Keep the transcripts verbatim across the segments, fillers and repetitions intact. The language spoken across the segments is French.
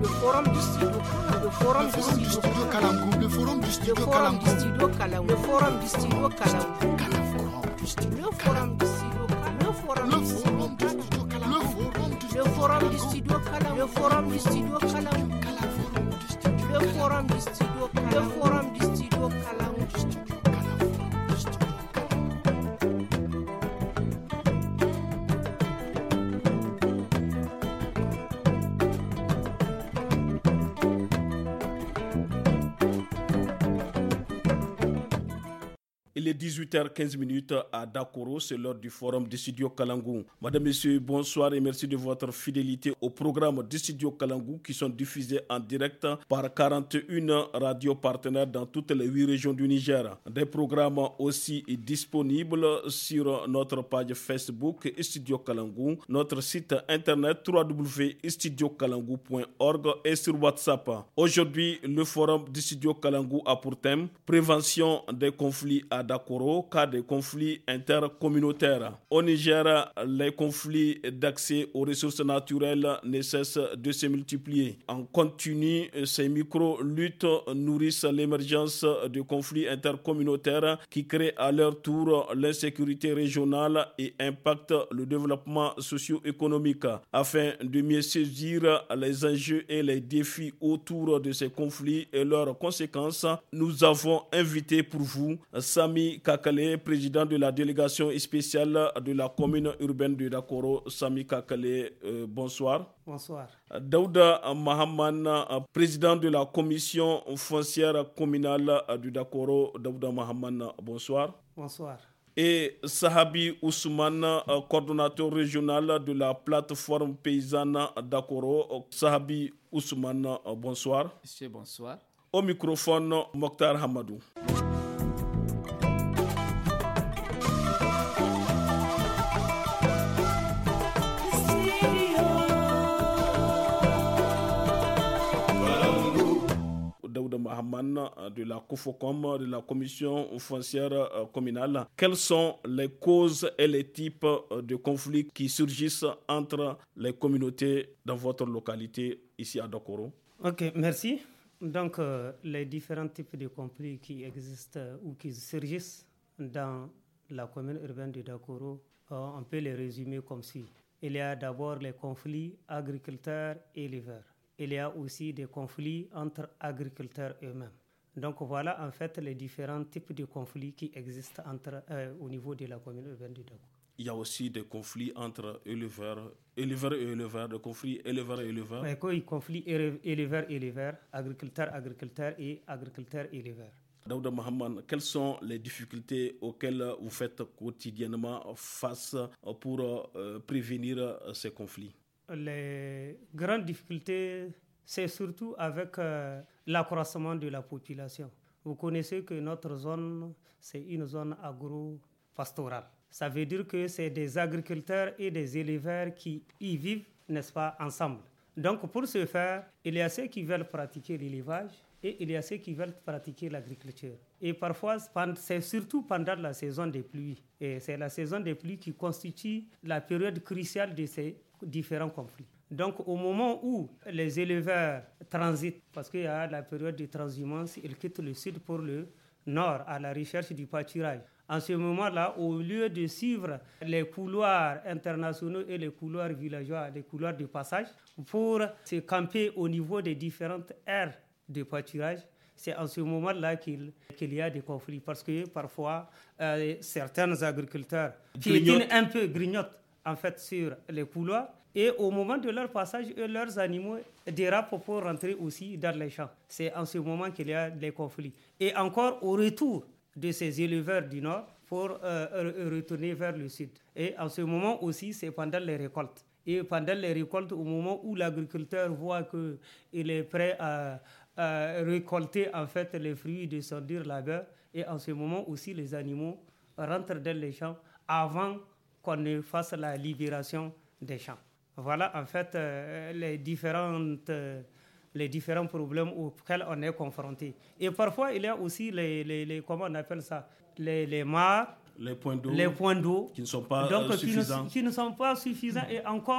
le forum du studio le forum du studio Kalamgou le forum du studio Kalamgou le forum du studio Kalamgou le forum du studio Kalamgou le forum du studio Kalamgou le forum du studio Kalamgou le forum du studio Kalamgou le forum du studio Kalamgou le forum du studio Kalamgou. Il est dix-huit heures quinze à Dakoro, c'est l'heure du forum du studio Kalangu. Madame, Messieurs, bonsoir et merci de votre fidélité au programme du studio Kalangu qui sont diffusés en direct par quarante et une radios partenaires dans toutes les huit régions du Niger. Des programmes aussi disponibles sur notre page Facebook Studio Kalangu, notre site internet w w w point studio kalangu point org et sur WhatsApp. Aujourd'hui, le forum du studio Kalangu a pour thème prévention des conflits à Dakoro, cas de conflits intercommunautaires. Au Niger, les conflits d'accès aux ressources naturelles ne cessent de se multiplier. En continu, ces micro-luttes nourrissent l'émergence de conflits intercommunautaires qui créent à leur tour l'insécurité régionale et impactent le développement socio-économique. Afin de mieux saisir les enjeux et les défis autour de ces conflits et leurs conséquences, nous avons invité pour vous Sami Kakale, président de la délégation spéciale de la commune urbaine de Dakoro. Sami Kakale, euh, bonsoir. Bonsoir. Daouda Mahaman, président de la commission foncière communale de Dakoro. Daouda Mahaman, bonsoir. Bonsoir. Et Sahabi Ousmane, coordonnateur régional de la plateforme paysanne Dakoro. Sahabi Ousmane, bonsoir. Monsieur, bonsoir. Au microphone, Mokhtar Hamadou. Mahaman de la COFOCOM, de la commission foncière communale. Quelles sont les causes et les types de conflits qui surgissent entre les communautés dans votre localité ici à Dakoro? Ok, merci. Donc, euh, les différents types de conflits qui existent ou qui surgissent dans la commune urbaine de Dakoro, euh, on peut les résumer comme suit. Il y a d'abord les conflits agriculteurs-éleveurs. Il y a aussi des conflits entre agriculteurs eux-mêmes. Donc voilà en fait les différents types de conflits qui existent entre, euh, au niveau de la commune urbaine de Dakoro. Il y a aussi des conflits entre éleveurs, éleveurs et éleveurs, des conflits éleveurs et éleveurs. Oui, oui, conflits éleveurs-éleveurs, agriculteurs-agriculteurs et agriculteurs-éleveurs. Daouda Mahaman, quelles sont les difficultés auxquelles vous faites quotidiennement face pour euh, prévenir ces conflits? Les grandes difficultés, c'est surtout avec euh, l'accroissement de la population. Vous connaissez que notre zone, c'est une zone agro-pastorale. Ça veut dire que c'est des agriculteurs et des éleveurs qui y vivent, n'est-ce pas, ensemble. Donc pour ce faire, il y a ceux qui veulent pratiquer l'élevage et il y a ceux qui veulent pratiquer l'agriculture. Et parfois, c'est surtout pendant la saison des pluies. Et c'est la saison des pluies qui constitue la période cruciale de ces différents conflits. Donc au moment où les éleveurs transitent, parce qu'il y a la période de transhumance, ils quittent le sud pour le nord à la recherche du pâturage. En ce moment-là, au lieu de suivre les couloirs internationaux et les couloirs villageois, les couloirs de passage, pour se camper au niveau des différentes aires de pâturage, c'est en ce moment-là qu'il, qu'il y a des conflits. Parce que parfois, euh, certains agriculteurs piétinent un peu, grignotent en fait sur les couloirs et au moment de leur passage, eux, leurs animaux dérapent pour rentrer aussi dans les champs. C'est en ce moment qu'il y a des conflits. Et encore au retour de ces éleveurs du nord pour euh, retourner vers le sud. Et en ce moment aussi, c'est pendant les récoltes. Et pendant les récoltes, au moment où l'agriculteur voit qu'il est prêt à, à récolter en fait les fruits de son dur labeur, et en ce moment aussi, les animaux rentrent dans les champs avant qu'on ne fasse la libération des champs. Voilà en fait euh, les, différentes, euh, les différents problèmes auxquels on est confronté. Et parfois, il y a aussi les, les, les comment on appelle ça, les, les mares, les points d'eau, les points d'eau qui ne sont pas donc, euh, suffisants. Qui ne, qui ne sont pas suffisants. Et encore,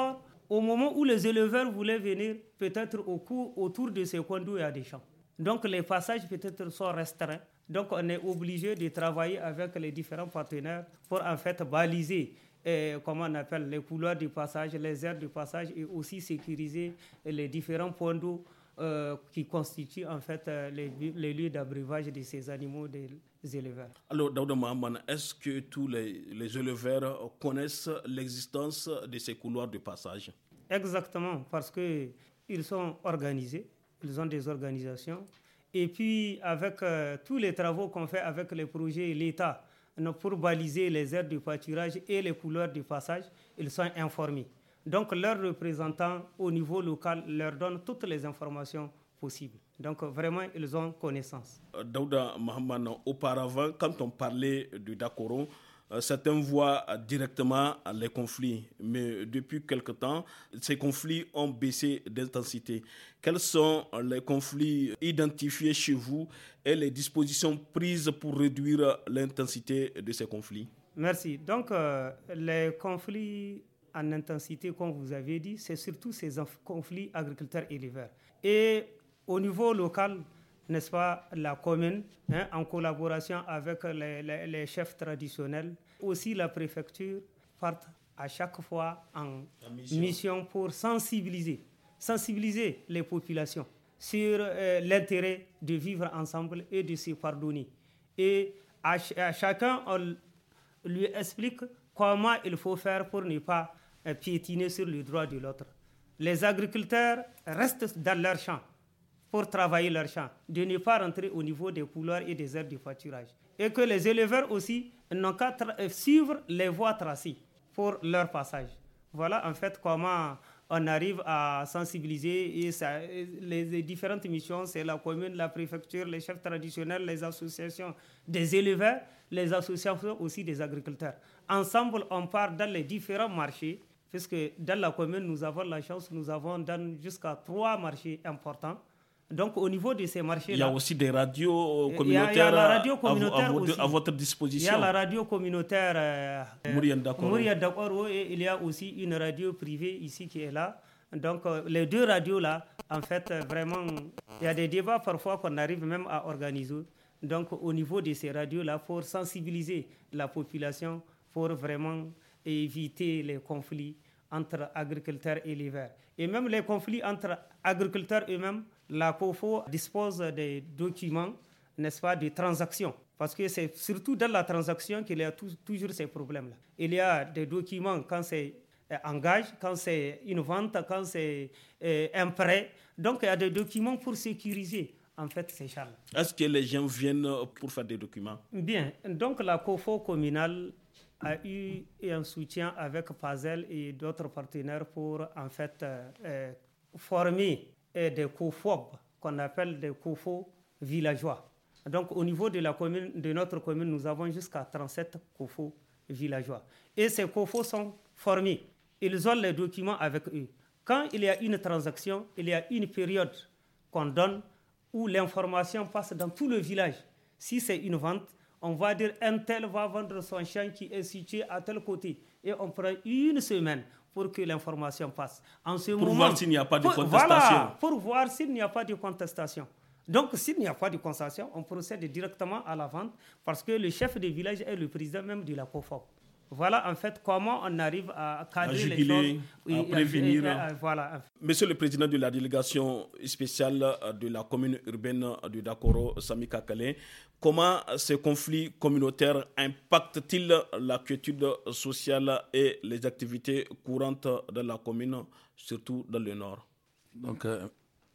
Au moment où les éleveurs voulaient venir, peut-être au cours, autour de ces coins d'eau, il y a des champs. Donc les passages peut-être sont restreints. Donc on est obligé de travailler avec les différents partenaires pour en fait baliser, eh, comment on appelle, les couloirs de passage, les aires de passage et aussi sécuriser les différents points d'eau euh, qui constituent en fait les, les lieux d'abreuvage de ces animaux des éleveurs. Alors Daouda Mahaman, est-ce que tous les, les éleveurs connaissent l'existence de ces couloirs de passage? Exactement, parce qu'ils sont organisés, ils ont des organisations. Et puis, avec euh, tous les travaux qu'on fait avec les projets et l'État pour baliser les aires de pâturage et les couloirs de passage, ils sont informés. Donc, leurs représentants au niveau local leur donnent toutes les informations possibles. Donc, vraiment, ils ont connaissance. Daouda Mahaman, auparavant, quand on parlait de Dakoro, certains voient directement les conflits, mais depuis quelque temps, ces conflits ont baissé d'intensité. Quels sont les conflits identifiés chez vous et les dispositions prises pour réduire l'intensité de ces conflits? Merci. Donc, euh, les conflits en intensité, comme vous avez dit, c'est surtout ces conflits agriculteurs-éleveurs. Et au niveau local, n'est-ce pas, la commune, hein, en collaboration avec les, les, les chefs traditionnels, aussi la préfecture, partent à chaque fois en mission. mission pour sensibiliser, sensibiliser les populations sur euh, l'intérêt de vivre ensemble et de se pardonner. Et à, ch- à chacun, on lui explique comment il faut faire pour ne pas euh, piétiner sur le droit de l'autre. Les agriculteurs restent dans leurs champs pour travailler leur champ, de ne pas rentrer au niveau des couloirs et des aires de pâturage. Et que les éleveurs aussi n'ont qu'à tra- suivre les voies tracées pour leur passage. Voilà en fait comment on arrive à sensibiliser et ça, les, les différentes missions, c'est la commune, la préfecture, les chefs traditionnels, les associations des éleveurs, les associations aussi des agriculteurs. Ensemble, on part dans les différents marchés, puisque dans la commune, nous avons la chance, nous avons dans jusqu'à trois marchés importants. Donc, au niveau de ces marchés-là... Il y a aussi des radios communautaires, il y a, il y a la radio communautaire à, à, aussi. à votre disposition. Il y a la radio communautaire euh, Mourian Dakoro. Mourian Dakoro, et il y a aussi une radio privée ici qui est là. Donc, euh, les deux radios-là, en fait, euh, vraiment, il y a des débats parfois qu'on arrive même à organiser. Donc, au niveau de ces radios-là, pour sensibiliser la population, pour vraiment éviter les conflits entre agriculteurs et éleveurs. Et même les conflits entre agriculteurs eux-mêmes, la COFO dispose des documents, n'est-ce pas, de transactions. Parce que c'est surtout dans la transaction qu'il y a tout, toujours ces problèmes-là. Il y a des documents quand c'est un gage, quand c'est une vente, quand c'est euh, un prêt. Donc, il y a des documents pour sécuriser, en fait, ces champs. Est-ce que les gens viennent pour faire des documents? Bien. Donc, la COFO communale a eu un soutien avec Pazel et d'autres partenaires pour, en fait, euh, euh, former euh, des COFOB, qu'on appelle des COFO villageois. Donc, au niveau de, la commune, de notre commune, nous avons jusqu'à trente-sept COFO villageois. Et ces COFO sont formés. Ils ont les documents avec eux. Quand il y a une transaction, il y a une période qu'on donne où l'information passe dans tout le village. Si c'est une vente, on va dire un tel va vendre son champ qui est situé à tel côté. Et on prend une semaine pour que l'information passe. En ce pour moment, voir s'il n'y a pas de pour, contestation. Voilà, pour voir s'il n'y a pas de contestation. Donc, s'il n'y a pas de contestation, on procède directement à la vente parce que le chef de village est le président même de la COFOB. Voilà en fait comment on arrive à cadrer à juguler, les choses. À prévenir. Et, et, et, voilà. Monsieur le président de la délégation spéciale de la commune urbaine de Dakoro, Sami Kakale, comment ces conflits communautaires impactent-ils la quiétude sociale et les activités courantes de la commune, surtout dans le nord? Donc, euh,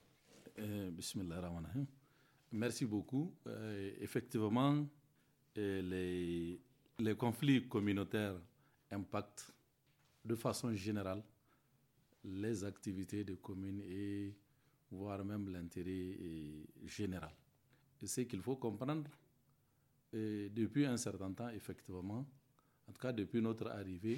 euh, bismillahirrahmanirrahim. Merci beaucoup. Euh, effectivement, euh, les, les conflits communautaires impactent de façon générale les activités des communes et voire même l'intérêt général. Et ce qu'il faut comprendre, et depuis un certain temps, effectivement, en tout cas depuis notre arrivée,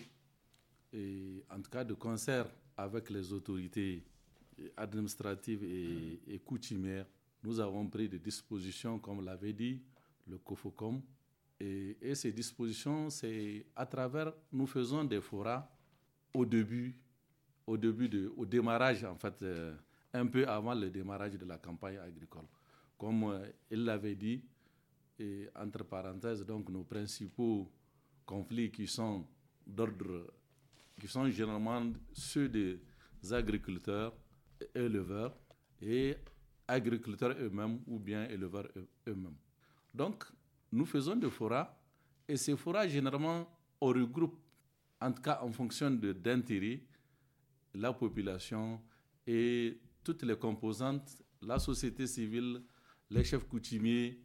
et en tout cas de concert avec les autorités administratives et, et coutumières, nous avons pris des dispositions, comme l'avait dit le COFOCOM. Et, et ces dispositions, c'est à travers, nous faisons des forats au début au début, de, au démarrage, en fait, euh, un peu avant le démarrage de la campagne agricole. Comme euh, il l'avait dit, et entre parenthèses, donc nos principaux conflits qui sont d'ordre, qui sont généralement ceux des agriculteurs, éleveurs et agriculteurs eux-mêmes ou bien éleveurs eux-mêmes. Donc, nous faisons des forats et ces forats, généralement, on regroupe, en tout cas en fonction de, d'intérêt, la population et toutes les composantes, la société civile, les chefs coutumiers,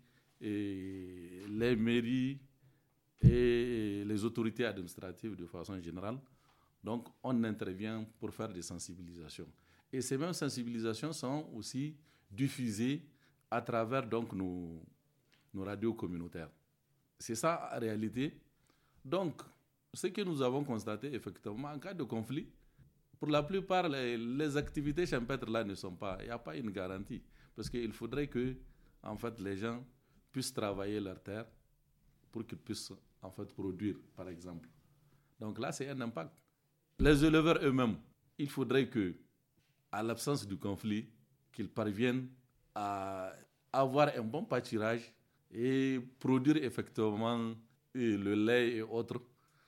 et les mairies et les autorités administratives de façon générale. Donc, on intervient pour faire des sensibilisations. Et ces mêmes sensibilisations sont aussi diffusées à travers donc, nos, nos radios communautaires. C'est ça en réalité. Donc, ce que nous avons constaté, effectivement, en cas de conflit, pour la plupart, les, les activités champêtres là ne sont pas, il n'y a pas une garantie. Parce qu'il faudrait que, en fait, les gens puissent travailler leur terre pour qu'ils puissent, en fait, produire, par exemple. Donc là, c'est un impact. Les éleveurs eux-mêmes, il faudrait que, à l'absence du conflit, qu'ils parviennent à avoir un bon pâturage et produire effectivement le lait et autres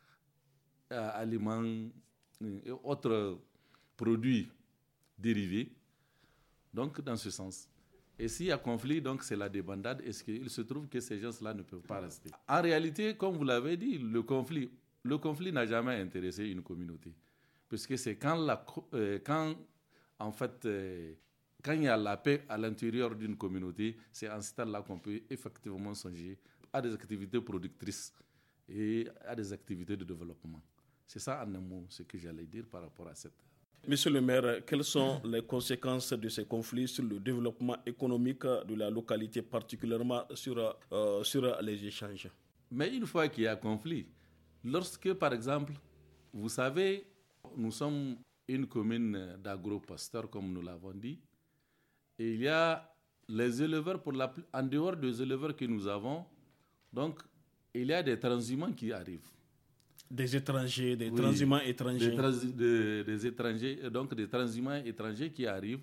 euh, aliments et autres produits dérivés. Donc, dans ce sens. Et s'il y a conflit, donc c'est la débandade. Est-ce qu'il se trouve que ces gens-là ne peuvent pas rester? En réalité, comme vous l'avez dit, le conflit, le conflit n'a jamais intéressé une communauté. Puisque c'est quand, la, euh, quand en fait, euh, quand il y a la paix à l'intérieur d'une communauté, c'est en ce temps-là qu'on peut effectivement songer à des activités productrices et à des activités de développement. C'est ça en un mot ce que j'allais dire par rapport à cette... Monsieur le maire, quelles sont les conséquences de ces conflits sur le développement économique de la localité, particulièrement sur, euh, sur les échanges? Mais une fois qu'il y a conflit, lorsque, par exemple, vous savez, nous sommes une commune d'agro-pasteurs, comme nous l'avons dit, et il y a les éleveurs, pour la, en dehors des éleveurs que nous avons, donc il y a des transhumants qui arrivent. Des étrangers, des oui, transhumants étrangers. Des, trans, des, des étrangers, donc des transhumants étrangers qui arrivent.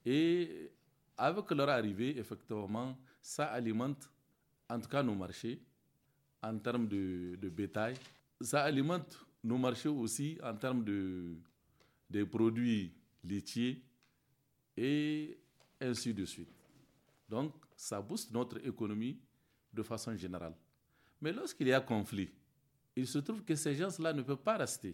Et avec leur arrivée, effectivement, ça alimente, en tout cas, nos marchés, en termes de, de bétail. Ça alimente nos marchés aussi en termes de, de produits laitiers et ainsi de suite. Donc, ça booste notre économie de façon générale. Mais lorsqu'il y a conflit, il se trouve que ces gens-là ne peuvent pas rester.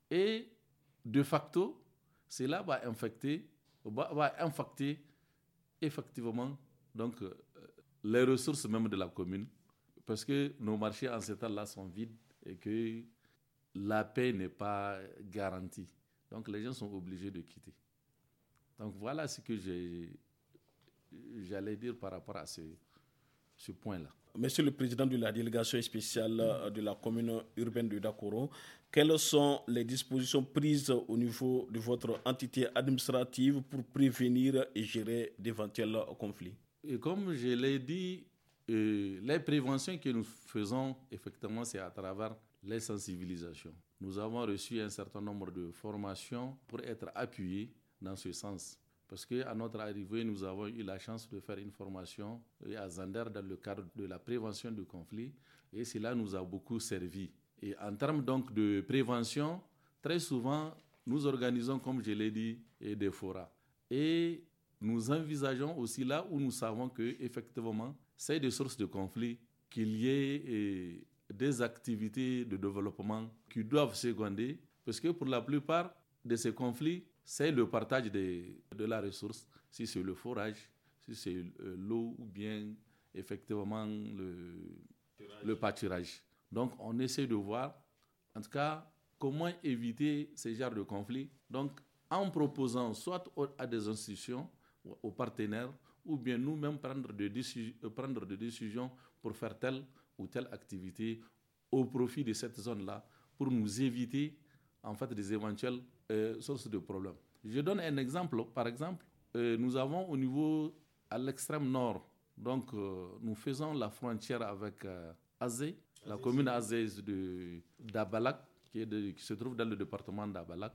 Et de facto, cela va infecter, va, va infecter effectivement donc, euh, les ressources même de la commune, parce que nos marchés en ce temps-là sont vides et que la paix n'est pas garantie. Donc les gens sont obligés de quitter. Donc voilà ce que j'ai, j'allais dire par rapport à ce, ce point-là. Monsieur le Président de la délégation spéciale de la commune urbaine de Dakoro, quelles sont les dispositions prises au niveau de votre entité administrative pour prévenir et gérer d'éventuels conflits? Et comme je l'ai dit, euh, les préventions que nous faisons, effectivement, c'est à travers les sensibilisations. Nous avons reçu un certain nombre de formations pour être appuyés dans ce sens. Parce qu'à notre arrivée, nous avons eu la chance de faire une formation à Zander dans le cadre de la prévention du conflit et cela nous a beaucoup servi. Et en termes donc de prévention, très souvent, nous organisons, comme je l'ai dit, des forats. Et nous envisageons aussi là où nous savons qu'effectivement, c'est des sources de conflit, qu'il y ait des activités de développement qui doivent seconder, parce que pour la plupart de ces conflits, c'est le partage de, de la ressource, si c'est le forage, si c'est euh, l'eau ou bien effectivement le, le pâturage. Donc on essaie de voir, en tout cas, comment éviter ce genre de conflit. Donc en proposant soit à des institutions, aux partenaires, ou bien nous-mêmes prendre des décisions, prendre des décisions pour faire telle ou telle activité au profit de cette zone-là, pour nous éviter en fait des éventuelles euh, sources de problèmes. Je donne un exemple. Par exemple, euh, nous avons au niveau, à l'extrême nord, donc euh, nous faisons la frontière avec euh, Azé, la commune Azé de d'Abalak, qui, est de, qui se trouve dans le département d'Abalak.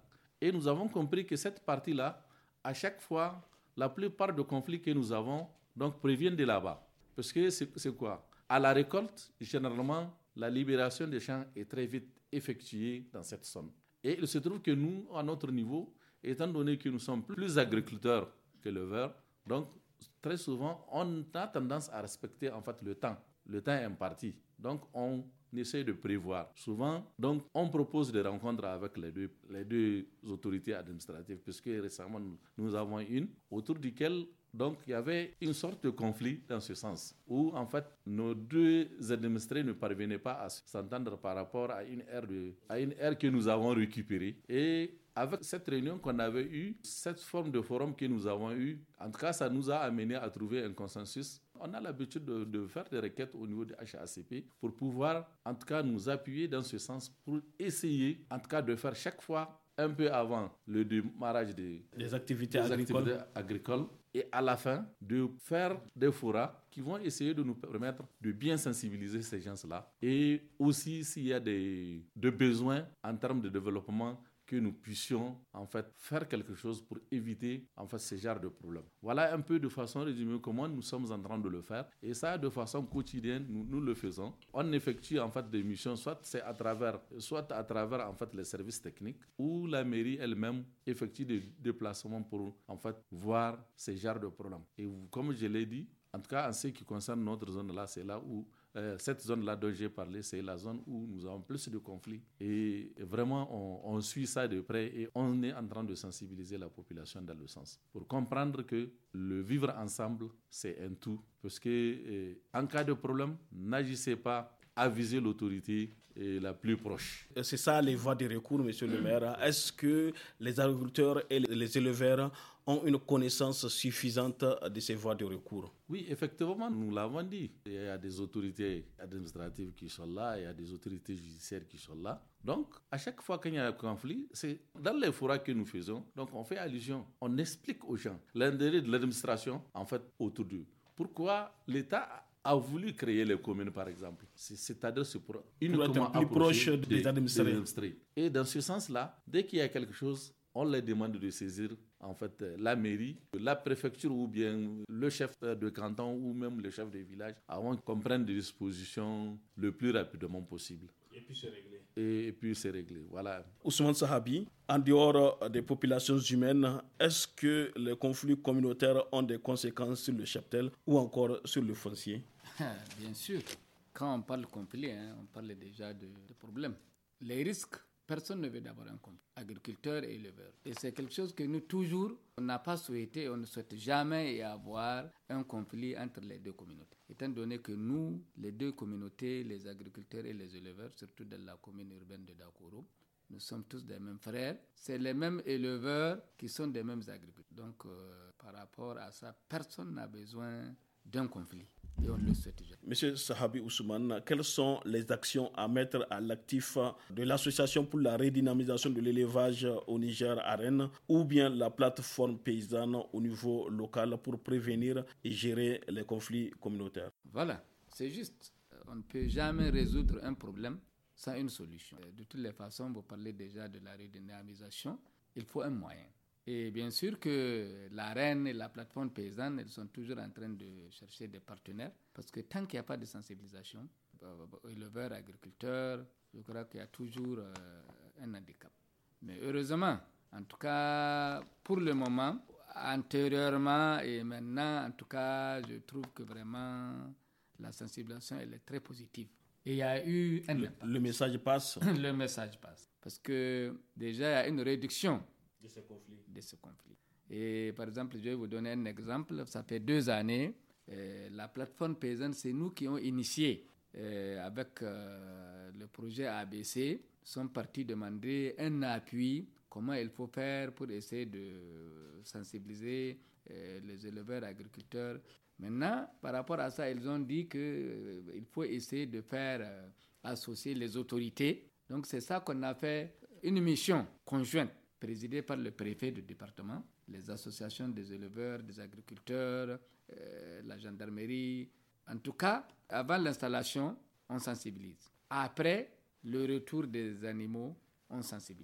Et nous avons compris que cette partie-là, à chaque fois, la plupart des conflits que nous avons donc, proviennent de là-bas. Parce que c'est, c'est quoi? À la récolte, généralement, la libération des champs est très vite effectuée dans cette zone. Et il se trouve que nous, à notre niveau, étant donné que nous sommes plus agriculteurs que éleveurs, donc très souvent, on a tendance à respecter en fait le temps. Le temps est imparti. Donc, on essaie de prévoir. Souvent, donc, on propose des rencontres avec les deux, les deux autorités administratives, puisque récemment, nous, nous avons une, autour duquel donc, il y avait une sorte de conflit dans ce sens, où en fait, nos deux administrés ne parvenaient pas à s'entendre par rapport à une aire, de, à une aire que nous avons récupérée. Et avec cette réunion qu'on avait eue, cette forme de forum que nous avons eue, en tout cas, ça nous a amené à trouver un consensus. On a l'habitude de, de faire des requêtes au niveau du H A C P pour pouvoir, en tout cas, nous appuyer dans ce sens pour essayer, en tout cas, de faire chaque fois un peu avant le démarrage des, des activités, des agricoles. activités agricoles et à la fin de faire des forats qui vont essayer de nous permettre de bien sensibiliser ces gens-là et aussi s'il y a des, des besoins en termes de développement que nous puissions en fait faire quelque chose pour éviter en fait ce genre de problème. Voilà un peu de façon résumée comment nous sommes en train de le faire et ça de façon quotidienne nous, nous le faisons. On effectue en fait des missions soit c'est à travers soit à travers en fait les services techniques ou la mairie elle-même effectue des déplacements pour en fait voir ce genre de problème. Et comme je l'ai dit, en tout cas en ce qui concerne notre zone là, c'est là où Euh, cette zone-là dont j'ai parlé, c'est la zone où nous avons plus de conflits. Et vraiment, on, on suit ça de près et on est en train de sensibiliser la population dans le sens. Pour comprendre que le vivre ensemble, c'est un tout. Parce que euh, en cas de problème, n'agissez pas, avisez l'autorité et la plus proche. C'est ça les voies de recours, monsieur le maire. Est-ce que les agriculteurs et les éleveurs ont une connaissance suffisante de ces voies de recours? Oui, effectivement, nous l'avons dit. Il y a des autorités administratives qui sont là, il y a des autorités judiciaires qui sont là. Donc, à chaque fois qu'il y a un conflit, c'est dans les forats que nous faisons. Donc, on fait allusion, on explique aux gens l'intérêt de l'administration, en fait, autour d'eux. Pourquoi l'État a voulu créer les communes, par exemple. C'est, c'est-à-dire c'est pour uniquement plus proche des, des, administrés. des administrés. Et dans ce sens-là, dès qu'il y a quelque chose, on les demande de saisir en fait la mairie, la préfecture ou bien le chef de canton ou même le chef de village avant qu'on prenne des dispositions le plus rapidement possible. Et puis c'est réglé. Et, et puis c'est réglé, voilà. Ousmane Sahabi, en dehors des populations humaines, est-ce que les conflits communautaires ont des conséquences sur le cheptel ou encore sur le foncier? Bien sûr. Quand on parle conflit, hein, on parle déjà de, de problèmes. Les risques, personne ne veut d'avoir un conflit, agriculteurs et éleveurs. Et c'est quelque chose que nous, toujours, on n'a pas souhaité, on ne souhaite jamais y avoir un conflit entre les deux communautés. Étant donné que nous, les deux communautés, les agriculteurs et les éleveurs, surtout dans la commune urbaine de Dakoro, nous sommes tous des mêmes frères. C'est les mêmes éleveurs qui sont des mêmes agriculteurs. Donc, euh, par rapport à ça, personne n'a besoin d'un conflit. Et on le souhaite déjà. Monsieur Sahabi Ousmane, quelles sont les actions à mettre à l'actif de l'Association pour la redynamisation de l'élevage au Niger à Rennes ou bien la plateforme paysanne au niveau local pour prévenir et gérer les conflits communautaires? Voilà, c'est juste. On ne peut jamais résoudre un problème sans une solution. De toutes les façons, vous parlez déjà de la redynamisation, il faut un moyen. Et bien sûr que la Rennes et la plateforme paysanne, elles sont toujours en train de chercher des partenaires parce que tant qu'il n'y a pas de sensibilisation, éleveurs, agriculteurs, je crois qu'il y a toujours euh, un handicap. Mais heureusement, en tout cas, pour le moment, antérieurement et maintenant, en tout cas, je trouve que vraiment la sensibilisation, elle est très positive. Et il y a eu un le, le message passe. Le message passe. Parce que déjà, il y a une réduction de ce conflit. de ce conflit. Et par exemple, je vais vous donner un exemple. Ça fait deux années, euh, la plateforme paysanne, c'est nous qui avons initié euh, avec euh, le projet A B C, sont partis demander un appui, comment il faut faire pour essayer de sensibiliser euh, les éleveurs, agriculteurs. Maintenant, par rapport à ça, ils ont dit qu'il euh, faut essayer de faire euh, associer les autorités. Donc c'est ça qu'on a fait, une mission conjointe présidée par le préfet du département, les associations des éleveurs, des agriculteurs, euh, la gendarmerie. En tout cas, avant l'installation, on sensibilise. Après le retour des animaux, on sensibilise.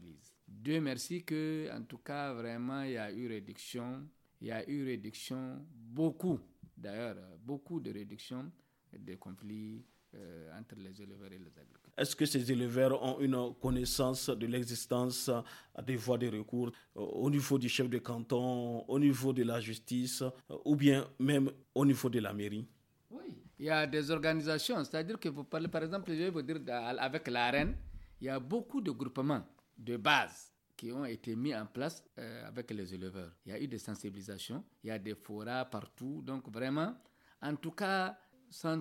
Dieu merci que, en tout cas, vraiment, il y a eu réduction. Il y a eu réduction, beaucoup, d'ailleurs, beaucoup de réduction des conflits euh, entre les éleveurs et les agriculteurs. Est-ce que ces éleveurs ont une connaissance de l'existence des voies de recours euh, au niveau du chef de canton, au niveau de la justice, euh, ou bien même au niveau de la mairie? Oui, il y a des organisations, c'est-à-dire que vous parlez, par exemple, je vais vous dire, avec l'AREN, il y a beaucoup de groupements de base qui ont été mis en place euh, avec les éleveurs. Il y a eu des sensibilisations, il y a des forats partout, donc vraiment, en tout cas, sans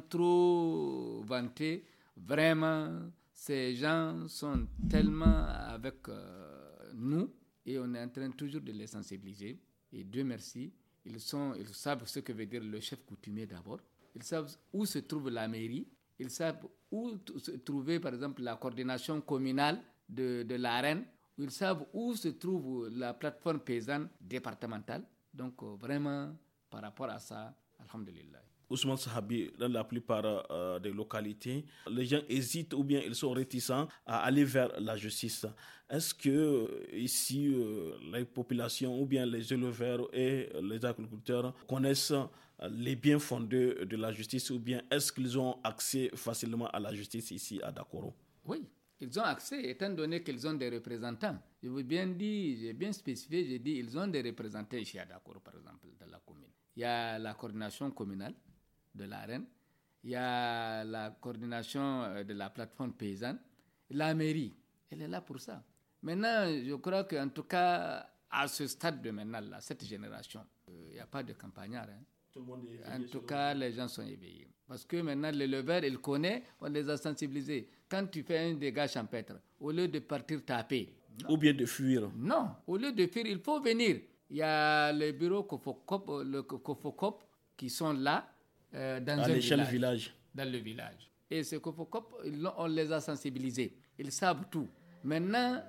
trop vanter, vraiment, ces gens sont tellement avec euh, nous et on est en train toujours de les sensibiliser. Et Dieu merci, ils, sont, ils savent ce que veut dire le chef coutumier d'abord. Ils savent où se trouve la mairie. Ils savent où t- se trouver, par exemple, la coordination communale de, de l'AREN. Ils savent où se trouve la plateforme paysanne départementale. Donc, euh, vraiment, par rapport à ça, alhamdulillah. Ousmane Sahabi, dans la plupart euh, des localités, les gens hésitent ou bien ils sont réticents à aller vers la justice. Est-ce que euh, ici, euh, les populations ou bien les éleveurs et les agriculteurs connaissent euh, les biens fondés de la justice ou bien est-ce qu'ils ont accès facilement à la justice ici à Dakoro? Oui, ils ont accès étant donné qu'ils ont des représentants. Je vous ai bien dit, j'ai bien spécifié, j'ai dit ils ont des représentants ici à Dakoro, par exemple, dans la commune. Il y a la coordination communale de l'AREN, il y a la coordination de la plateforme paysanne, la mairie, elle est là pour ça. Maintenant, je crois qu'en tout cas, à ce stade de maintenant, là, cette génération, il euh, n'y a pas de campagnard. Hein. Tout le monde est éveillé. En tout cas, les gens sont éveillés. Parce que maintenant, l'éleveur, il connaît, on les a sensibilisés. Quand tu fais un dégât champêtre, au lieu de partir taper, non. Ou bien de fuir. Non, au lieu de fuir, il faut venir. Il y a les bureaux Kofokop, le Kofokop qui sont là, Euh, dans à l'échelle village. village. Dans le village. Et ce Kofokop, on les a sensibilisés. Ils savent tout. Maintenant,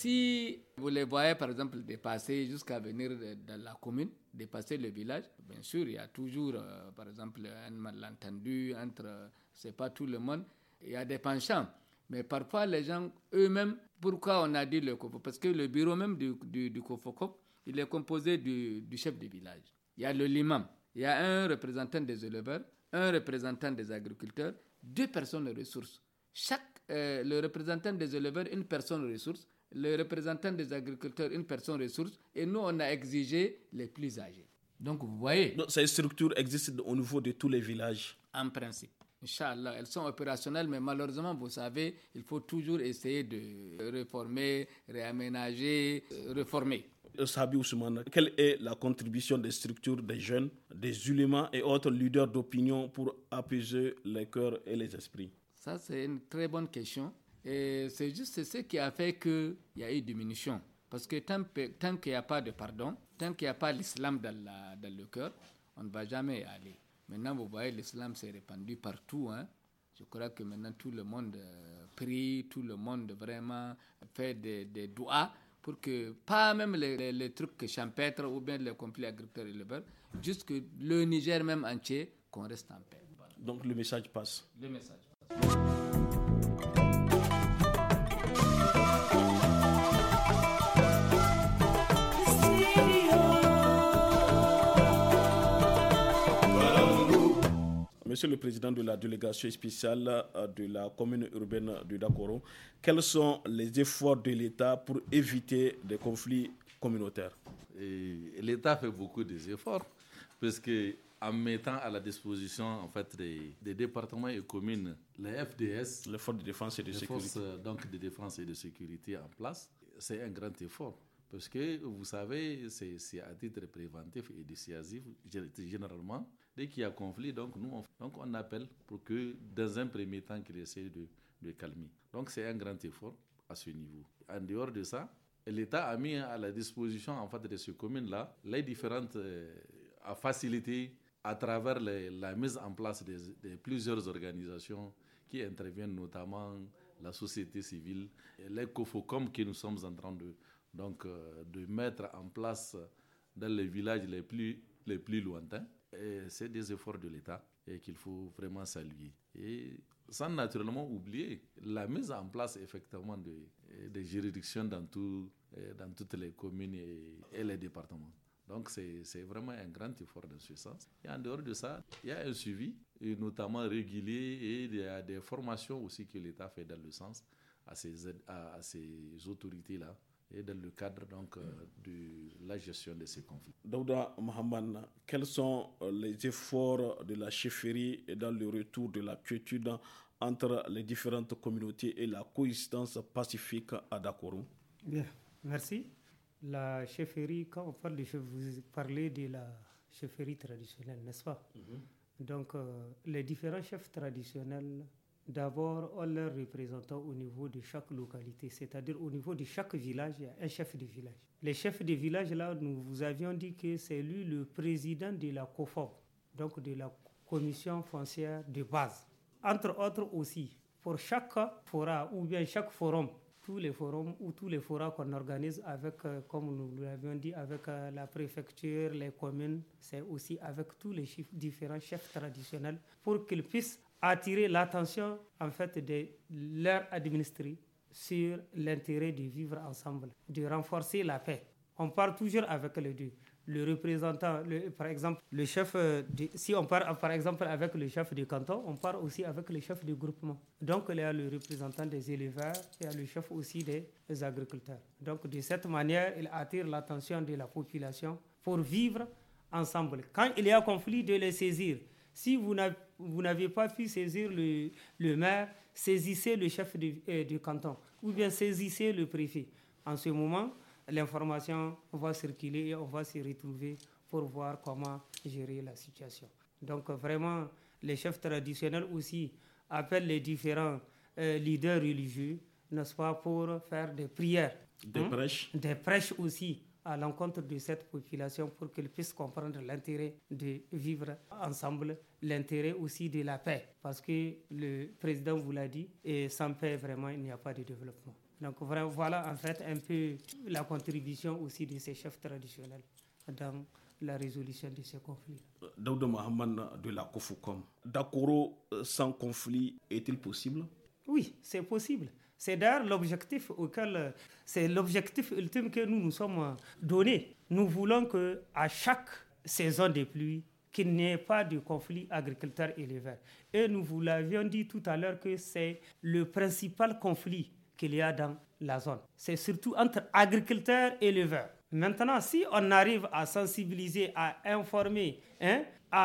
si vous les voyez, par exemple, dépasser jusqu'à venir dans la commune, dépasser le village, bien sûr, il y a toujours, euh, par exemple, un malentendu entre, euh, c'est pas tout le monde. Il y a des penchants. Mais parfois, les gens eux-mêmes, pourquoi on a dit le Kofokop? Parce que le bureau même du, du, du Kofokop, il est composé du, du chef du village. Il y a le l'imam. Il y a un représentant des éleveurs, un représentant des agriculteurs, deux personnes ressources. Chaque, euh, le représentant des éleveurs, une personne ressource, le représentant des agriculteurs, une personne ressource, et nous, on a exigé les plus âgés. Donc, vous voyez... Donc, ces structures existent au niveau de tous les villages? En principe. Inch'Allah, elles sont opérationnelles, mais malheureusement, vous savez, il faut toujours essayer de réformer, réaménager, réformer. Sahabi Ousmane, quelle est la contribution des structures des jeunes, des ulémas et autres leaders d'opinion pour apaiser les cœurs et les esprits? Ça, c'est une très bonne question. Et c'est juste ce qui a fait qu'il y a eu diminution. Parce que tant, tant qu'il n'y a pas de pardon, tant qu'il n'y a pas l'islam dans, la, dans le cœur, on ne va jamais y aller. Maintenant, vous voyez, l'islam s'est répandu partout. Hein. Je crois que maintenant, tout le monde euh, prie, tout le monde vraiment fait des, des doigts pour que, pas même les, les, les trucs champêtres ou bien les conflits agriculteurs et éleveurs, juste que le Niger même entier, qu'on reste en paix. Voilà. Donc le message passe. Le message passe. Monsieur le Président de la délégation spéciale de la commune urbaine de Dakoro, quels sont les efforts de l'État pour éviter des conflits communautaires? Et l'État fait beaucoup d'efforts, parce que en mettant à la disposition en fait des, des départements et communes les F D S, les forces de défense et de les sécurité, forces, donc de défense et de sécurité en place, c'est un grand effort. Parce que vous savez, c'est, c'est à titre préventif et dissuasif généralement. Dès qu'il y a conflit, donc nous, on, donc on appelle pour que, dans un premier temps, qu'il essaie de, de calmer. Donc c'est un grand effort à ce niveau. En dehors de ça, l'État a mis à la disposition en fait de ces communes-là les différentes euh, à faciliter à travers les, la mise en place de, de plusieurs organisations qui interviennent, notamment la société civile, les COFOCOM que nous sommes en train de donc euh, de mettre en place dans les villages les plus les plus lointains. Et c'est des efforts de l'État et qu'il faut vraiment saluer. Et sans naturellement oublier la mise en place effectivement de, de juridictions dans tous euh, dans toutes les communes et, et les départements. Donc c'est, c'est vraiment un grand effort dans ce sens. Et en dehors de ça, il y a un suivi, et notamment régulier, et il y a des formations aussi que l'État fait dans le sens à ces, à, à ces autorités-là, et dans le cadre donc, euh, de la gestion de ces conflits. Daouda Mohamed, quels sont les efforts de la chefferie dans le retour de la quiétude entre les différentes communautés et la coexistence pacifique à Dakoro? Bien, merci. La chefferie, quand on parle de chef, vous parlez de la chefferie traditionnelle, n'est-ce pas? Mm-hmm. Donc, euh, les différents chefs traditionnels, d'abord, ont leurs représentants au niveau de chaque localité, c'est-à-dire au niveau de chaque village, il y a un chef de village. Les chefs de village, là, nous vous avions dit que c'est lui le président de la COFOB, donc de la commission foncière de base. Entre autres aussi, pour chaque fora ou bien chaque forum, tous les forums ou tous les forats qu'on organise avec, euh, comme nous l'avions dit, avec euh, la préfecture, les communes, c'est aussi avec tous les chefs, différents chefs traditionnels pour qu'ils puissent attirer l'attention en fait de leurs administrés sur l'intérêt de vivre ensemble, de renforcer la paix. On part toujours avec les deux. Le représentant, le, par exemple, le chef, de, si on part par exemple avec le chef du canton, on part aussi avec le chef du groupement. Donc il y a le représentant des éleveurs, il y a le chef aussi des, des agriculteurs. Donc de cette manière, il attire l'attention de la population pour vivre ensemble. Quand il y a conflit, de les saisir. Si vous n'avez, vous n'avez pas pu saisir le, le maire, saisissez le chef du, euh, du canton ou bien saisissez le préfet. En ce moment, l'information va circuler et on va se retrouver pour voir comment gérer la situation. Donc vraiment, les chefs traditionnels aussi appellent les différents euh, leaders religieux, n'est-ce pas, pour faire des prières. Des hein? prêches. Des prêches aussi à l'encontre de cette population pour qu'elle puisse comprendre l'intérêt de vivre ensemble, l'intérêt aussi de la paix. Parce que le président vous l'a dit, et sans paix, vraiment, il n'y a pas de développement. Donc voilà en fait un peu la contribution aussi de ces chefs traditionnels dans la résolution de ces conflits. Daouda Mohamed de la COFOCOM, Dakoro sans conflit est-il possible? Oui, c'est possible. C'est d'ailleurs l'objectif auquel, c'est l'objectif ultime que nous nous sommes donnés. Nous voulons qu'à chaque saison de pluie, qu'il n'y ait pas de conflit agriculteur-éleveur. Et nous vous l'avions dit tout à l'heure que c'est le principal conflit qu'il y a dans la zone. C'est surtout entre agriculteurs et éleveurs. Maintenant, si on arrive à sensibiliser, à informer, hein,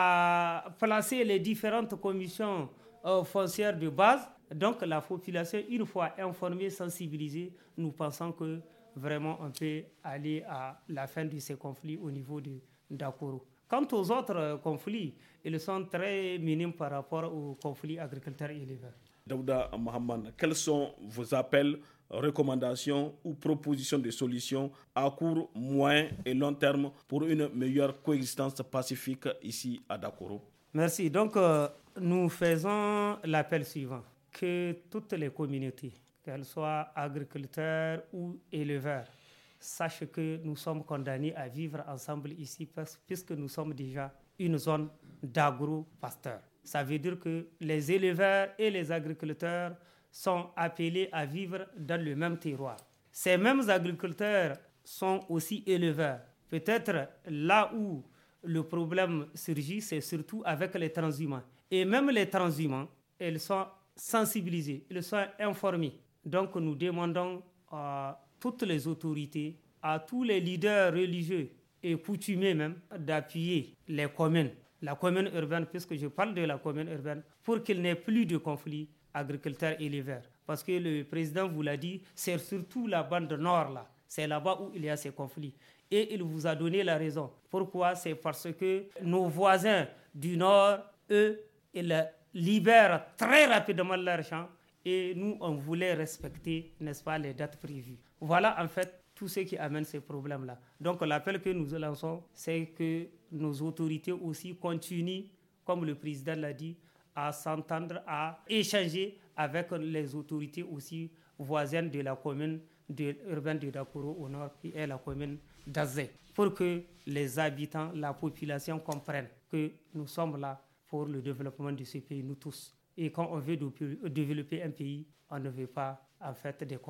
à placer les différentes commissions euh, foncières de base, donc la population, une fois informée, sensibilisée, nous pensons que vraiment on peut aller à la fin de ces conflits au niveau de Dakoro. Quant aux autres euh, conflits, ils sont très minimes par rapport aux conflits agriculteurs et éleveurs. Daouda Mohamed, quels sont vos appels, recommandations ou propositions de solutions à court, moyen et long terme pour une meilleure coexistence pacifique ici à Dakoro? Merci. Donc, euh, nous faisons l'appel suivant, que toutes les communautés, qu'elles soient agriculteurs ou éleveurs, sachent que nous sommes condamnés à vivre ensemble ici puisque nous sommes déjà une zone d'agro-pasteur. Ça veut dire que les éleveurs et les agriculteurs sont appelés à vivre dans le même terroir. Ces mêmes agriculteurs sont aussi éleveurs. Peut-être là où le problème surgit, c'est surtout avec les transhumants. Et même les transhumants, ils sont sensibilisés, ils sont informés. Donc nous demandons à toutes les autorités, à tous les leaders religieux et coutumiers même, d'appuyer les communes, la commune urbaine, puisque je parle de la commune urbaine, pour qu'il n'y ait plus de conflits agriculteurs-éleveurs. Parce que le président vous l'a dit, c'est surtout la bande nord là, c'est là-bas où il y a ces conflits. Et il vous a donné la raison. Pourquoi? C'est parce que nos voisins du nord, eux, ils libèrent très rapidement leurs champs et nous, on voulait respecter, n'est-ce pas, les dates prévues. Voilà en fait tout ce qui amène ces problèmes-là. Donc l'appel que nous lançons, c'est que nos autorités aussi continuent, comme le président l'a dit, à s'entendre, à échanger avec les autorités aussi voisines de la commune de, urbaine de Dakoro au nord et la commune d'Azé, pour que les habitants, la population comprennent que nous sommes là pour le développement de ce pays, nous tous. Et quand on veut développer un pays, on ne veut pas en fait des conflits.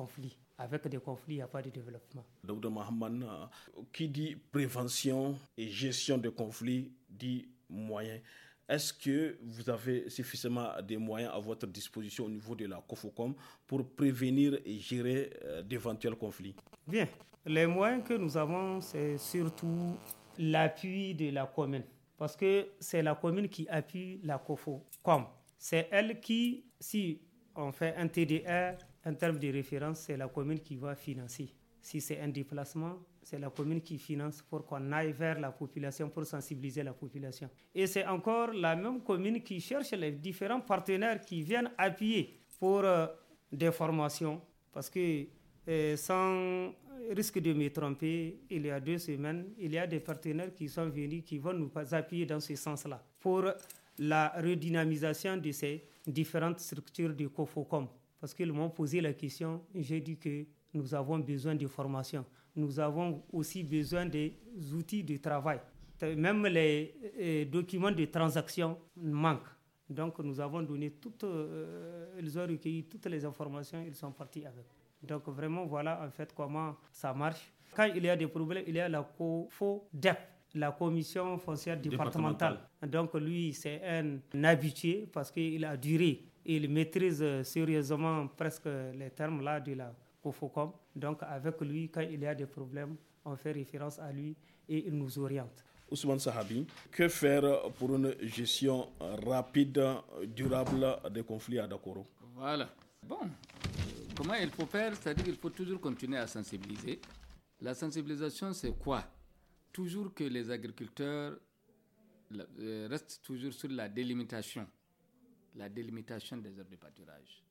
avec des conflits, il n'y a pas de développement. Docteur Mahaman, qui dit prévention et gestion de conflits dit moyens. Est-ce que vous avez suffisamment de moyens à votre disposition au niveau de la COFOCOM pour prévenir et gérer euh, d'éventuels conflits? Bien. Les moyens que nous avons, c'est surtout l'appui de la commune. Parce que c'est la commune qui appuie la COFOCOM. C'est elle qui, si on fait un T D R, en termes de référence, c'est la commune qui va financer. Si c'est un déplacement, c'est la commune qui finance pour qu'on aille vers la population, pour sensibiliser la population. Et c'est encore la même commune qui cherche les différents partenaires qui viennent appuyer pour euh, des formations. Parce que euh, sans risque de me tromper, il y a deux semaines, il y a des partenaires qui sont venus, qui vont nous appuyer dans ce sens-là, pour la redynamisation de ces différentes structures de COFOCOM. Parce qu'ils m'ont posé la question, j'ai dit que nous avons besoin de formation. Nous avons aussi besoin des outils de travail. Même les euh, documents de transaction manquent. Donc nous avons donné toutes, euh, ils ont recueilli toutes les informations, ils sont partis avec. Donc vraiment, voilà en fait comment ça marche. Quand il y a des problèmes, il y a la COFODEP, la commission foncière départementale. Donc lui, c'est un habitué parce qu'il a duré. Il maîtrise sérieusement presque les termes là de la COFOCOM. Donc avec lui, quand il y a des problèmes, on fait référence à lui et il nous oriente. Ousmane Sahabi, que faire pour une gestion rapide, durable des conflits à Dakoro? Voilà. Bon, comment il faut faire? C'est-à-dire qu'il faut toujours continuer à sensibiliser. La sensibilisation, c'est quoi? Toujours que les agriculteurs restent toujours sur la délimitation. La délimitation des aires de pâturage.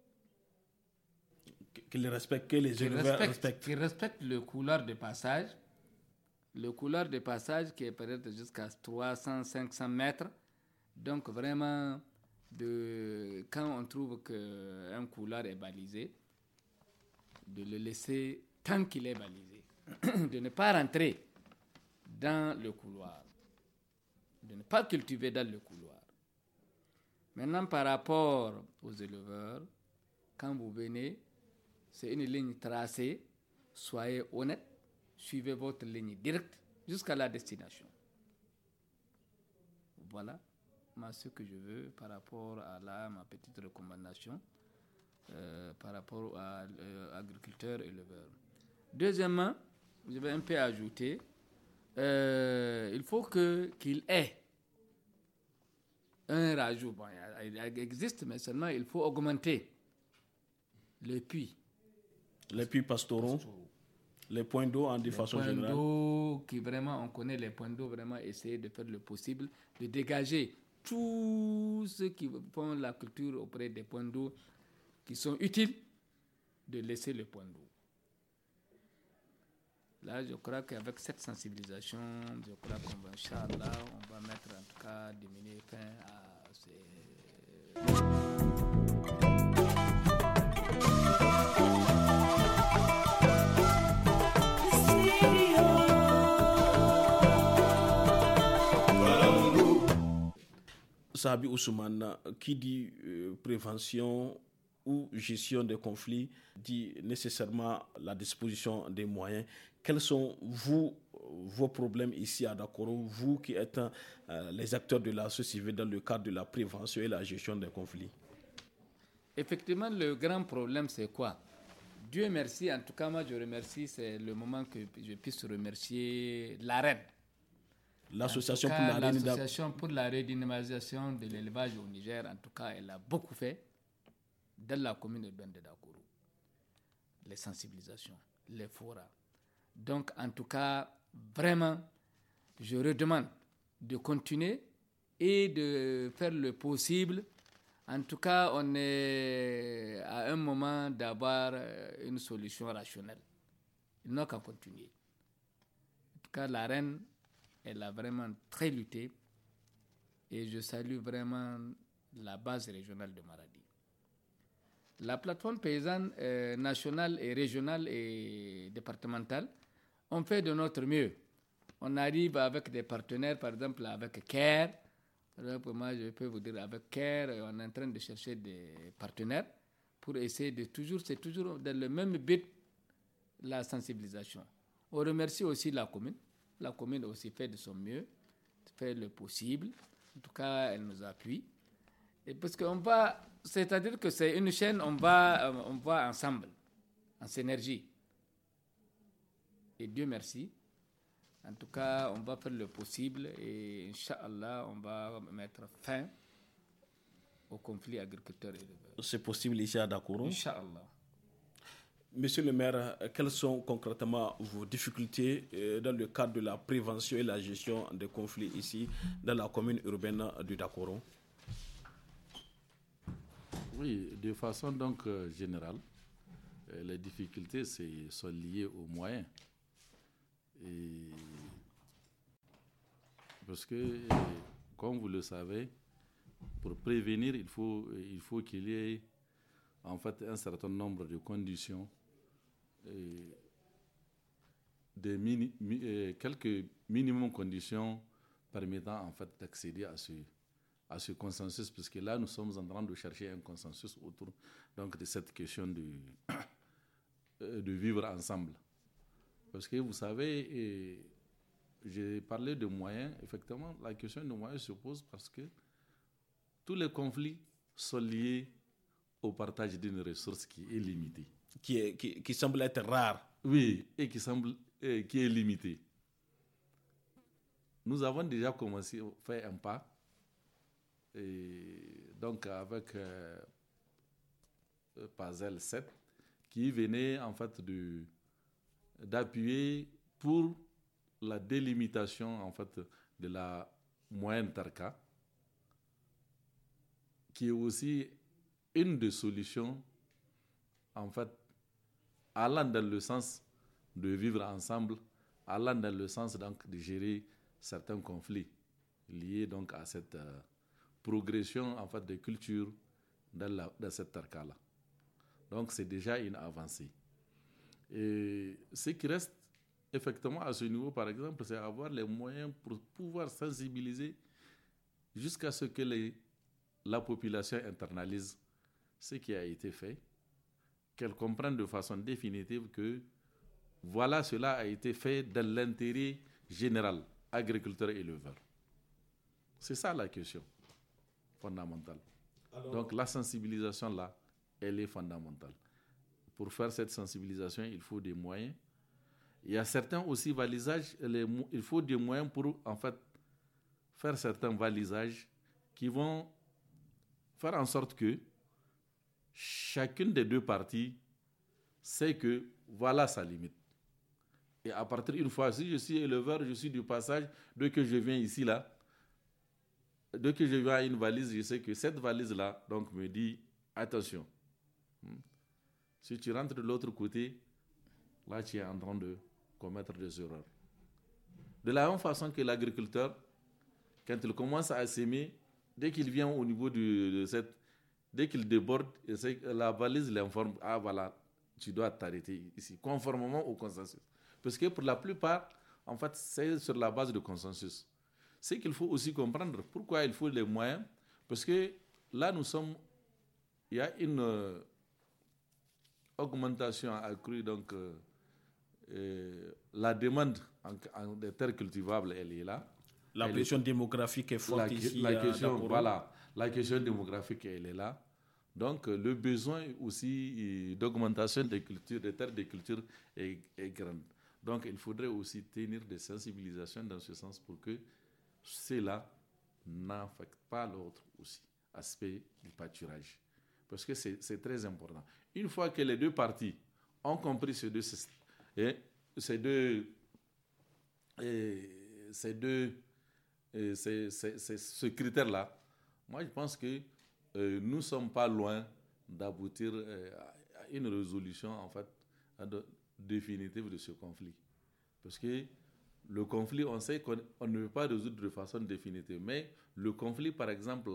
Qu'ils respectent, que les éleveurs respectent. Qu'ils respectent le couloir de passage. Le couloir de passage qui est peut-être jusqu'à trois cents à cinq cents mètres. Donc vraiment, de, quand on trouve qu'un couloir est balisé, de le laisser tant qu'il est balisé. De ne pas rentrer dans le couloir. De ne pas cultiver dans le couloir. Maintenant, par rapport aux éleveurs, quand vous venez, c'est une ligne tracée, soyez honnête, suivez votre ligne directe jusqu'à la destination. Voilà moi, ce que je veux par rapport à la, ma petite recommandation euh, par rapport à l'agriculteur et éleveur. Deuxièmement, je vais un peu ajouter, euh, il faut que, qu'il ait un rajout. Bon, il existe, mais seulement il faut augmenter les puits. Les puits pastoraux, les points d'eau en de façon générale. Les points d'eau, qui vraiment, on connaît les points d'eau, vraiment essayer de faire le possible, de dégager tous ceux qui font la culture auprès des points d'eau qui sont utiles, de laisser le point d'eau. Là, je crois qu'avec cette sensibilisation, je crois qu'on va, Inch'Allah, on va mettre en tout cas, diminuer fin à ces... Sahabi Ousmane, qui dit euh, prévention ou gestion des conflits, dit nécessairement la disposition des moyens. Quels sont, vous, vos problèmes ici à Dakoro, vous qui êtes euh, les acteurs de la société civile dans le cadre de la prévention et la gestion des conflits? Effectivement, le grand problème, c'est quoi? Dieu merci, en tout cas, moi je remercie, c'est le moment que je puisse remercier l'AREN. L'association, cas, pour, la l'association pour la redynamisation de l'élevage au Niger, en tout cas, elle a beaucoup fait dans la commune urbaine de Dakoro. Les sensibilisations, les forats. Donc, en tout cas, vraiment, je redemande de continuer et de faire le possible. En tout cas, on est à un moment d'avoir une solution rationnelle. Il n'a qu'à continuer. En tout cas, la reine, elle a vraiment très lutté et je salue vraiment la base régionale de Maradi. La plateforme paysanne euh, nationale et régionale et départementale, on fait de notre mieux. On arrive avec des partenaires, par exemple avec CARE. Par exemple, moi, je peux vous dire, avec CARE, on est en train de chercher des partenaires pour essayer de toujours, c'est toujours dans le même but la sensibilisation. On remercie aussi la commune. La commune aussi fait de son mieux, fait le possible. En tout cas, elle nous appuie. Et parce qu'on va, c'est-à-dire que c'est une chaîne, on va, on va ensemble, en synergie. Et Dieu merci. En tout cas, on va faire le possible et Inch'Allah, on va mettre fin au conflit agriculteur-éleveur. C'est possible ici à Dakoro? Inch'Allah. Monsieur le maire, quelles sont concrètement vos difficultés dans le cadre de la prévention et la gestion des conflits ici dans la commune urbaine du Dakoro? Oui, de façon donc euh, générale, euh, les difficultés c'est, sont liées aux moyens. Et parce que, euh, comme vous le savez, pour prévenir, il faut, il faut qu'il y ait en fait un certain nombre de conditions, euh, des mini, mi, euh, quelques minimum conditions permettant en fait d'accéder à ce à ce consensus, parce que là, nous sommes en train de chercher un consensus autour donc, de cette question de, de vivre ensemble. Parce que vous savez, et j'ai parlé de moyens, effectivement, la question de moyens se pose parce que tous les conflits sont liés au partage d'une ressource qui est limitée. Qui, est, qui, qui semble être rare. Oui, et qui, semble, et qui est limitée. Nous avons déjà commencé à faire un pas. Et donc avec euh, Pazel sept qui venait en fait de, d'appuyer pour la délimitation en fait de la moyenne Tarka, qui est aussi une des solutions en fait allant dans le sens de vivre ensemble, allant dans le sens donc de gérer certains conflits liés donc à cette euh, progression en fait de culture dans, la, dans cette Tarka-là. Donc c'est déjà une avancée. Et ce qui reste effectivement à ce niveau, par exemple, c'est avoir les moyens pour pouvoir sensibiliser jusqu'à ce que les, la population internalise ce qui a été fait, qu'elle comprenne de façon définitive que voilà, cela a été fait dans l'intérêt général, agriculteur-éleveur. C'est ça la question fondamentale. Alors, donc la sensibilisation là, elle est fondamentale. Pour faire cette sensibilisation, il faut des moyens. Il y a certains aussi valisages, les, il faut des moyens pour en fait faire certains valisages qui vont faire en sorte que chacune des deux parties sait que voilà sa limite. Et à partir d'une fois, si je suis éleveur, je suis du passage, dès que je viens ici là, dès que je viens à une valise, je sais que cette valise-là donc, me dit attention. Si tu rentres de l'autre côté, là tu es en train de commettre des erreurs. De la même façon que l'agriculteur, quand il commence à s'aimer, dès qu'il vient au niveau de, de cette, dès qu'il déborde, la valise l'informe, ah voilà, tu dois t'arrêter ici, conformément au consensus. Parce que pour la plupart, en fait, c'est sur la base de consensus. C'est qu'il faut aussi comprendre pourquoi il faut les moyens, parce que là nous sommes, il y a une euh, augmentation accrue, donc euh, euh, la demande en, en des terres cultivables, elle est là. La elle pression est, démographique est forte la, ici. La question, voilà, la question démographique, elle est là. Donc euh, le besoin aussi d'augmentation des cultures, des terres de culture est, est grand. Donc il faudrait aussi tenir des sensibilisations dans ce sens pour que cela n'affecte pas l'autre aussi, aspect du pâturage. Parce que c'est, c'est très important. Une fois que les deux parties ont compris ces deux, et ces deux, et ces deux et ces, ces, ces, ce critère-là, moi je pense que euh, nous ne sommes pas loin d'aboutir euh, à une résolution en fait de, définitive de ce conflit. Parce que le conflit, on sait qu'on on ne peut pas résoudre de façon définitive. Mais le conflit, par exemple,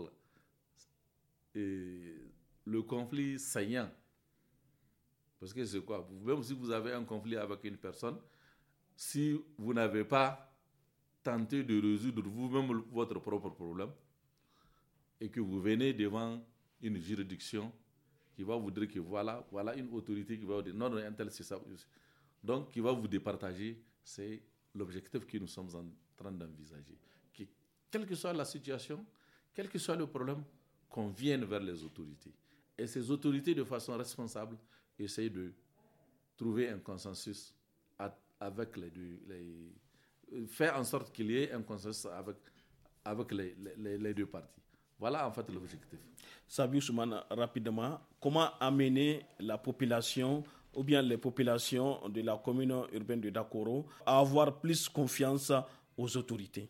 et le conflit saillant, parce que c'est quoi? Même si vous avez un conflit avec une personne, si vous n'avez pas tenté de résoudre vous-même votre propre problème et que vous venez devant une juridiction qui va vous dire que voilà, voilà une autorité qui va vous dire non, non, un tel, c'est ça. donc qui va vous départager. C'est l'objectif que nous sommes en train d'envisager. Que, quelle que soit la situation, quel que soit le problème, qu'on vienne vers les autorités. Et ces autorités, de façon responsable, essayent de trouver un consensus avec les deux, les, faire en sorte qu'il y ait un consensus avec, avec les, les, les deux parties. Voilà en fait l'objectif. Sabiou Soumane, rapidement, comment amener la population ou bien les populations de la commune urbaine de Dakoro à avoir plus confiance aux autorités?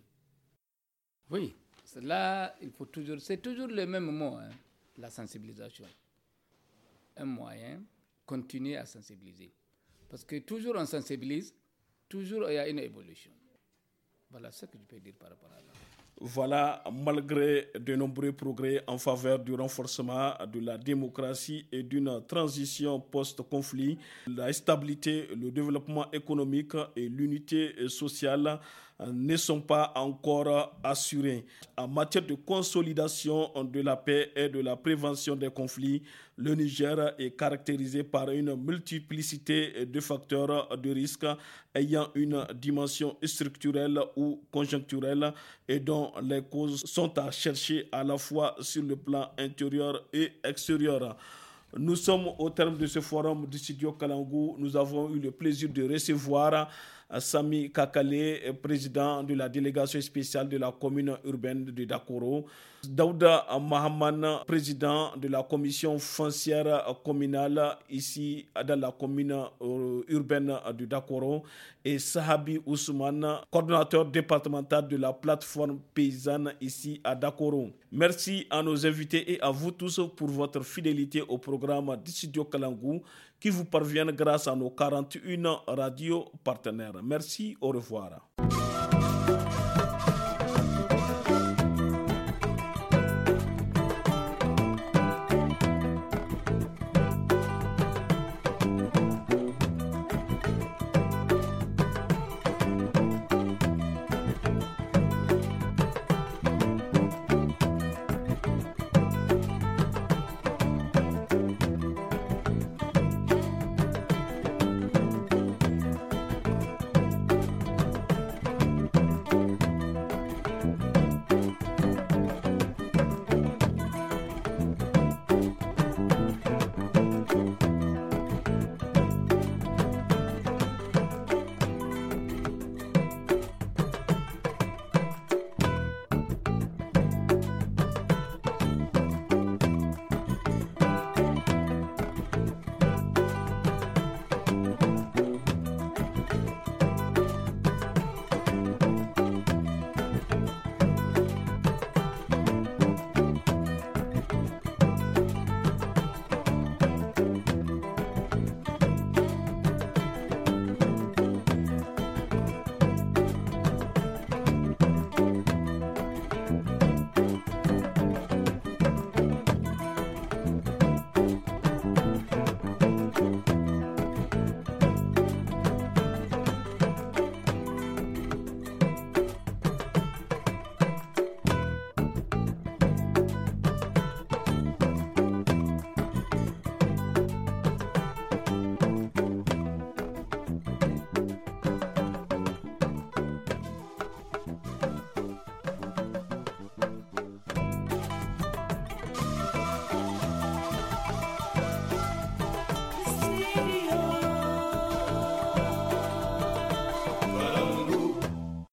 Oui, là, il faut toujours, c'est toujours le même mot, hein, la sensibilisation. Un moyen, continuer à sensibiliser. Parce que toujours on sensibilise, toujours il y a une évolution. Voilà ce que je peux dire par rapport à ça. Voilà, malgré de nombreux progrès en faveur du renforcement de la démocratie et d'une transition post-conflit, la stabilité, le développement économique et l'unité sociale ne sont pas encore assurés. En matière de consolidation de la paix et de la prévention des conflits, le Niger est caractérisé par une multiplicité de facteurs de risque ayant une dimension structurelle ou conjoncturelle et dont les causes sont à chercher à la fois sur le plan intérieur et extérieur. Nous sommes au terme de ce forum du studio Kalangou. Nous avons eu le plaisir de recevoir Sami Kakale, président de la délégation spéciale de la commune urbaine de Dakoro, Daouda Mahaman, président de la commission foncière communale ici dans la commune urbaine de Dakoro, et Sahabi Ousmane, coordonnateur départemental de la plateforme paysanne ici à Dakoro. Merci à nos invités et à vous tous pour votre fidélité au programme du studio Kalangou qui vous parviennent grâce à nos quarante et une radios partenaires. Merci, au revoir.